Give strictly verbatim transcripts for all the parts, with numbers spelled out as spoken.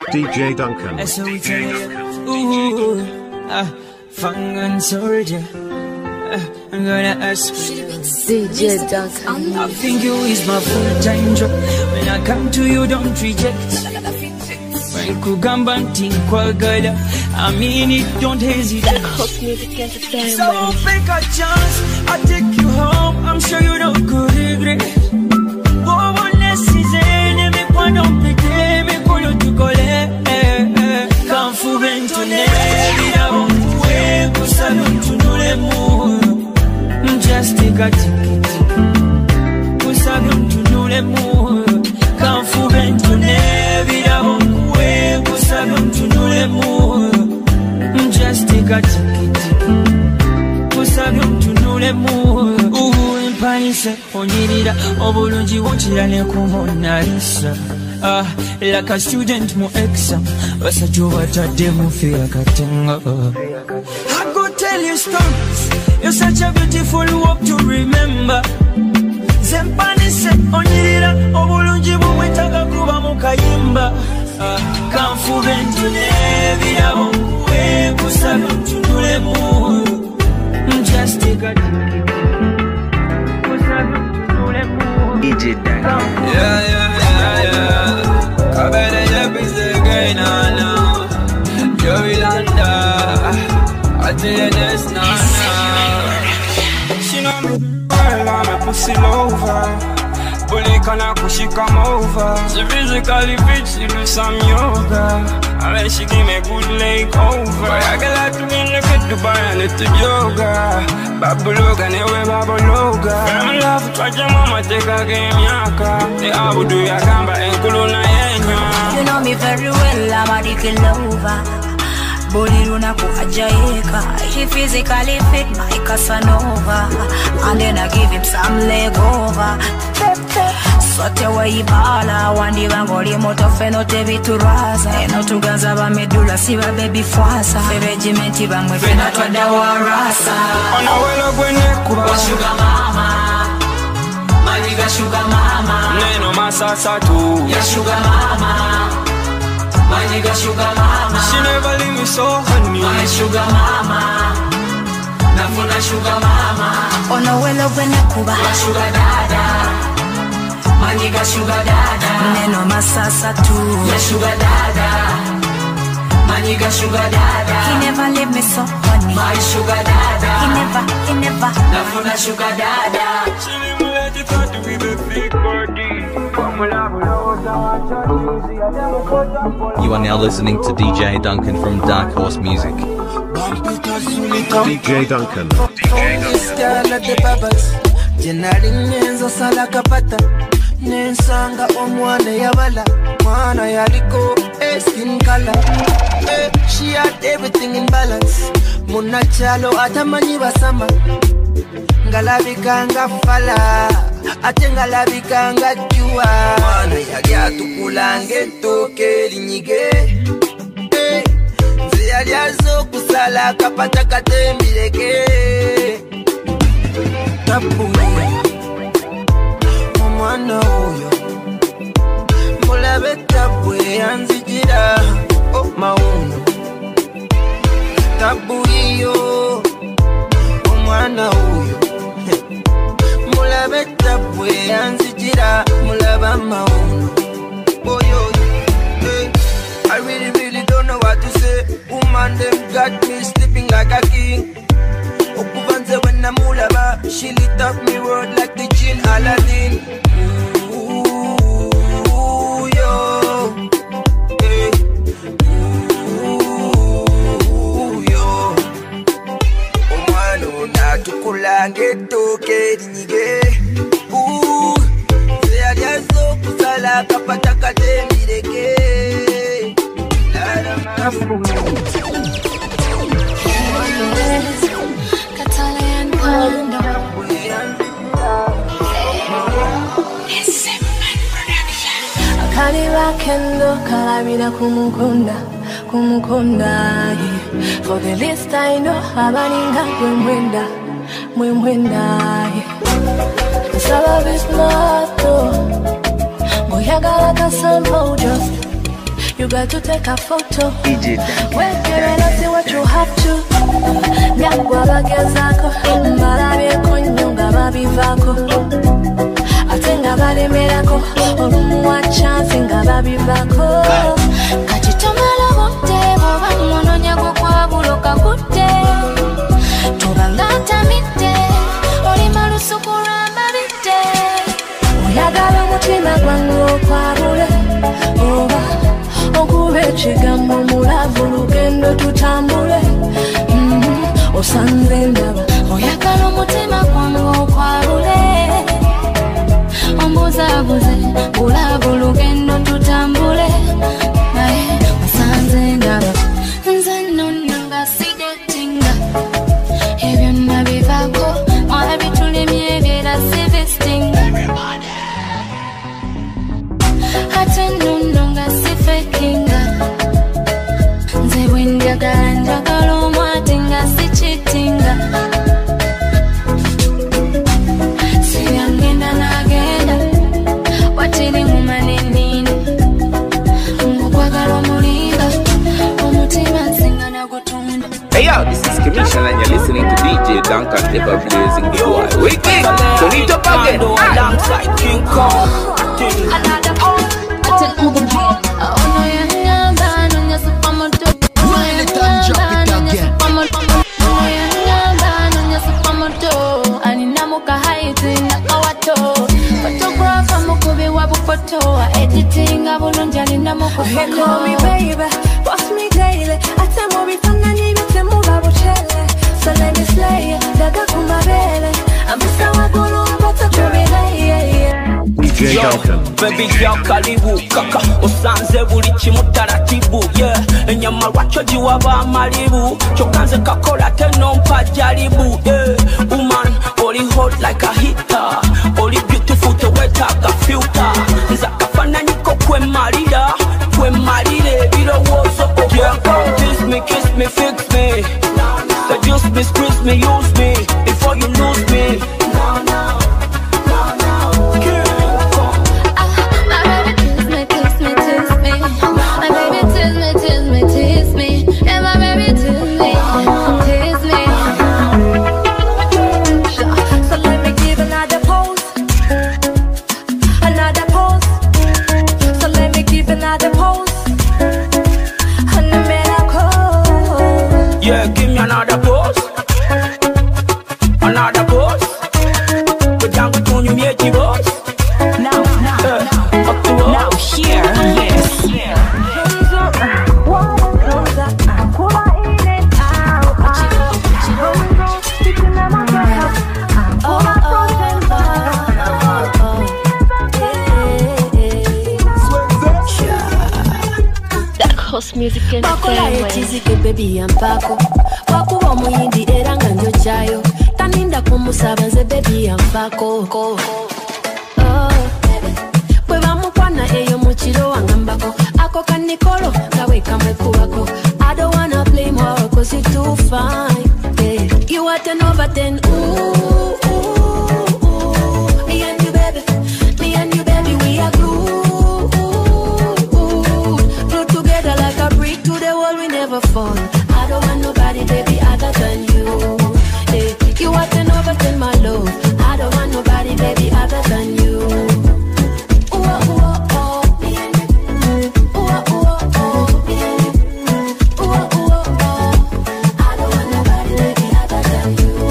D J Duncan. I saw it ooh, ah, fang and soldier. I'm gonna ask D J Duncan. I think you is my full-time job. When I come to you, don't reject. When kugamba ntinkwagala, I mean it, don't hesitate. So take a chance, I'll take you home. I'm sure you don't go regret. Oh, unless it's enemy, why don't pick me, call to collect. Can't fool to never, salute to no lemur. Just take a ticket. Salute to no lemur. Can't fool to never. Just take a ticket. Kusabyo tunule mu. Umpanyisa onyirira obulungi wonchira ne kumonalisa. Ah, like a student mu exam. Basajja batadde mu fear katenga. I go tell you stories. You're such a beautiful walk to remember. Zempanise onyirira obulungi bumwetaga kuba mu kayimba. Kanfu bentune birabo we kusaba tunule mu. Just take a kusaba tunule mu. D J Duncan. Yeah, yeah, yeah, yeah. Kabere yebize gaina now. Joey Landa. I tell you this now, now. She know me well, I'm a pussy lover. Bully kana kushika over. She physically fit, she do some yoga. And then she give me a good leg over. I get like to me look at Dubai and it's yoga. Babuloga, newe babuloga. I'm love to your mama take a game yaka. The abu do ya gamba and kuluna yenya. You know me very well, I'm a dick lover. Bully runa kuhajaika. She physically fit my Casanova. And then I give him some leg over. Sote wa ibala wandi bangoli moto feno tebi turaza eno tuganza ba medula siba baby fwasa regiment bamwe fena twada warasa ona welo gwene kuba sugar mama maniga sugar mama neno masasa tu ya sugar mama maniga sugar mama she never leave me so honey my sugar mama nafuna sugar mama ona welo gwene kuba sugar dada Maniga sugar dada Neno masasa tu Ya sugar dada Maniga sugar dada He never leave me so honey My sugar dada He never, he never Nafuna sugar dada You are now listening to D J Duncan from Dark Horse Music. D J Duncan. Nensanga omwana yabala mwana yaliko skin color eh, she had everything in balance munachalo atamanyi basama ngalabikanga fala ate ngalabikanga jua mwana yali atukulange toke linyige eh, ziyali azokusala kapata katembireke tapuwe mwana oyo mulabe tabwe yanzijira oh mauno tabu iyo omwana oyo mulabe tabwe yanzijira mulaba mauno oyo hey. I really really don't know what to say. Woman them got me sleeping like a king. Okuvanze when I mulaba, she lit up me world like the Jinn Aladdin. Ooh, yo, hey. Ooh, yo. Omwana na tukulange toke linyige. Ooh, se aliazo kusala kapata kademireke. Catalan Pando Akali Rakendo Kalabina Kumukunda Kumukunda For the list I know Habaninga Mwenda Mwenda Sabavis Mato Moyagala Kasampo just you got to take a photo. Wait, girl, see what you have to. Nyangwa bagezako, malabe konyonga babivako. Atenga balemerako, olumwa chance nga babivako. Kachitomala bonte, boba mono nyago kwa buloka kute. Tubangata mite, oli malusu kuramba bite. Oyagala mutima gwangu okwabule, oba okube ekigambo mulavu lugendo tutambule. Osanze ndaba oyagala omutima gwangu okwabule, ombuzabuze mulavu lugendo tutambule. Naye osanze ndaba nze nno nga sigetinga ebyo nabivako mwana bitulemye ebyera sivestinga ate nno nga sifekinga nze bwenjagala njagala omwate nga sichitinga siyangenda nagenda watiri mumanenini ngokwagala omulimba omutima nsinga nagutunda. Hey yo, this is Commission and you're listening to D J Duncan, ever blazing the boy. Wicked, turn it up again. Alongside King Kong. Another pole, I tell all the pain. Oh no, you're not bad on your supermoto. Really time drop it again. Oh, you're not bad on your supermoto. And in Namuka Heights in Nakawato. Photographer Mukubi Wabufoto. Editing Abulunjali Namuko. Hey, call me baby, boss me daily. I tell me from the name of the Mubabuchele. So let me slay it, Daga Kumabele. I'm so I go on, but I do it. D J Duncan. Baby girl karibu kaka osanze buli kimu taratibu yeah enyama lwacho jiwaba malibu chokanze kakola teno mpa jaribu yeah woman oli hot like a heater oli beautiful to wet like a filter nzakafana niko kwe marida kwe marire birowozo yeah kiss me kiss me fix me seduce me squeeze me use me before you lose me no no another pose, another pose. But down with you, me a boss. Now, now, uh, now, here, yes, yeah. Music and family. Baby and Paco. Waku wa muyindi era nga nyo chayo. Taninda kumusaba nze baby and Paco. Oh, bwe bamukwana eyo mukiro wangambako. Ako kanikolo kawe kamwe kubako. I don't wanna play more cause you too fine. Yeah. You are ten over ten. Ooh, ooh, ooh. Me and you baby. Me and you baby we are glue. Fall. I don't want nobody, baby, other than you. Hey, you are ten over ten, my love. I don't want nobody, baby, other than you. Ooh, ooh, oh, me and you. Ooh, ooh, oh, me and you. Ooh, ooh, oh, I don't want nobody, baby, other than you.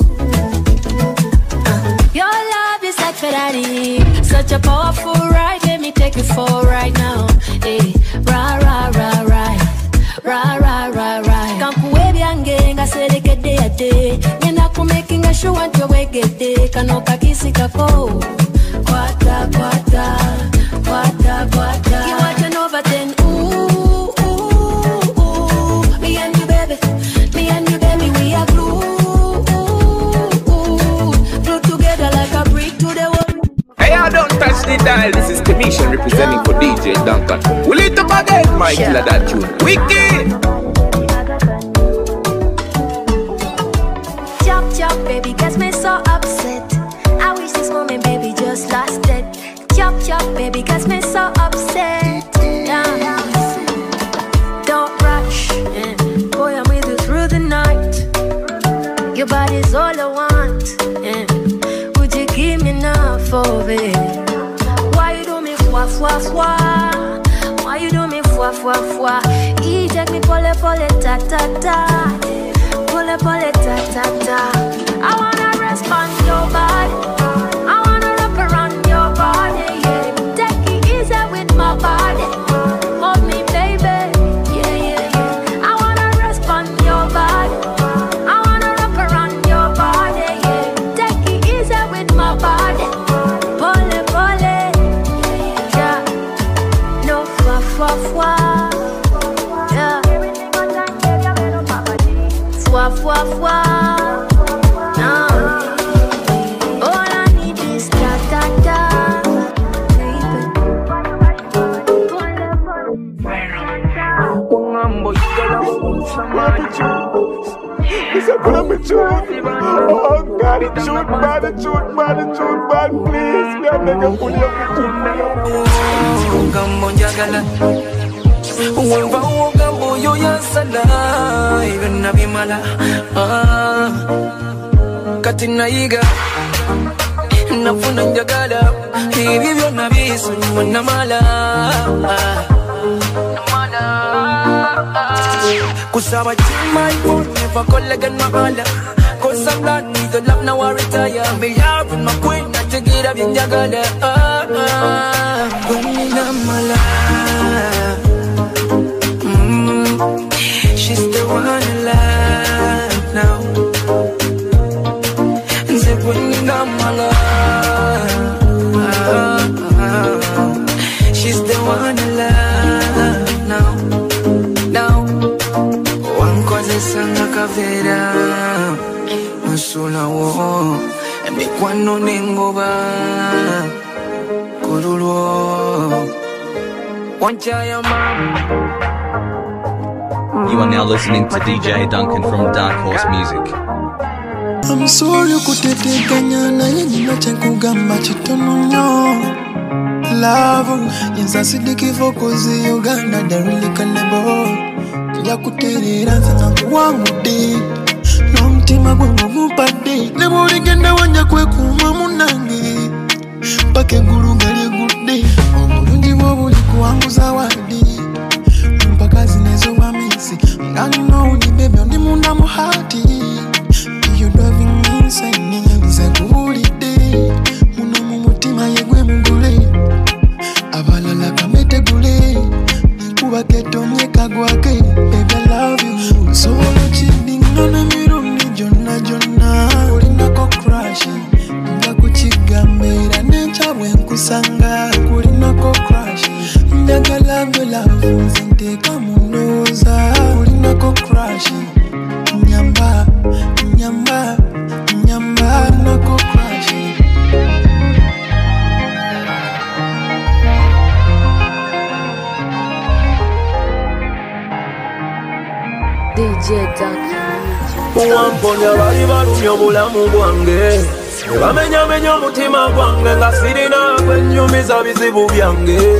Uh, your love is like Ferrari, such a powerful ride. Let me take you for right now. Hey, rah, rah, rah, rah. Ra ra ra ra Kampuwe byange nga serekedde yadde Ngenda kumakinga sure nti wegedde Kano kakisi kako Kwata kwata Kwata kwata You are ten over ten Ooh ooh ooh Me and you baby Me and you baby we are glue Ooh ooh Glue together like a brick to the wall. Hey, I don't touch the dial. This is Commission representing for D J Duncan. Will it up again, my killer that tune. Wicked! Chop chop, baby, gets me so upset. I wish this moment, baby, just lasted. Chop chop, baby, gets me so upset. Yeah. fwa fwa. Why you do me fwa fwa fwa? He take me pole pole ta ta ta. Pole pole ta ta ta. I wanna respond your body. I wanna wrap around your body, yeah. Take it easy with my body. Hold me, baby, yeah, yeah, yeah. I wanna respond your body. I wanna wrap around your body, yeah. Take it easy with my body. Pole pole, yeah. No fwa fwa fwa, yeah. Fwa fwa fwa. Pull up a tune. Oh God, it shoot bad, it shoot bad, it shoot bad. Please, me a nigga pull up a tune. Gambo njagala, wemba wogambo yo yasala, even nabimala. Ah, katina iga, nafuna njagala, hivi vyo nabisu namala. Kusaba chima ipo, never colleague and my all. Cause I'm not need the love now I retire. Me out with my queen, not to get up in Jagala. Ah, ah, when I'm alive. Mm, she's the one alive now. And say when I'm alive. Ah, ah, she's the one alive now. Sanga kavera Masula wo Emi kwano nengoba Kurulwo Wanchaya mama. You are now listening to D J Duncan from Dark Horse Music. I'm sorry kutetekanya na yenye nache kugamba chitono nyo Love Yenza sidiki fokozi Uganda darili kanebo Ya kuterera nzanga wangu de No mtima gwangu mupade Nebori genda wanja kwe kuma munange Pake guru gali gude Omulungi wobuli kuwangu zawadi Mpaka zinezo wa misi Ngani no uni baby Ondi munda muhati You driving me insane Nze kuhulide Muno mumutima yegwe mugule Abalala kamete gule Kuba keto myeka gwake Baby I love you Solo chidi ngana mirumi jona jona Kulinako crush Nga kuchigambira Nenchabwe nkusanga Kulinako crush Ndaga love love Nzinteka munoza Kulinako crush Nyamba Nyamba Nyamba Nako crush D J Duncan. Uwamponya bali balumya obulamu bwange Bamenya menya omutima gwange nga sirina kwenyumiza bizibu byange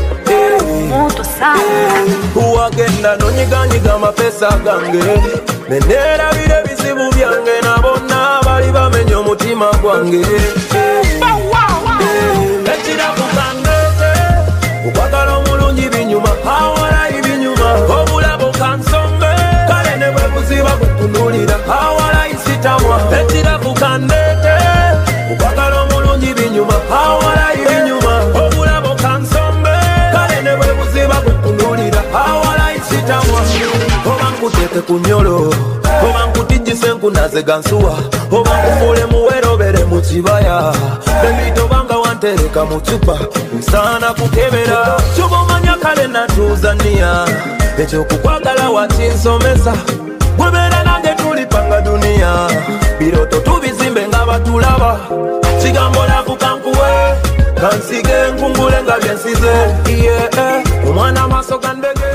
Uwagenda nonyiganyiga amapesa gange Nenerabire bizibu byange nabonna bali bamenya omutima gwange Ekira kukandete Ukwagala omulungi binyuma awala ibinyuma Obulabo kansombe Kale ne bwe kuziba kutunulira awala isitamwa Ekira kukandete Ukwagala omulungi binyuma awala ibinyuma Obulabo kansombe Kale ne bwe kuziba kutunulira awala isitamwa Oba nkuteke kunyolo Oba nkutijise nkunaze gansuwa Oba nkufule muwerobere mu kibaya Bemito banga wantereka mu chupa Nsana kukebera Chubo manya kale natuzania Echo kukwagala wachinsomesa Gwebera nange tulipanga dunia Biroto tubizimbe nga batulaba Kigambo laku kankuwe Kansige nkungule nga byensize Yeah, umwana maso kandege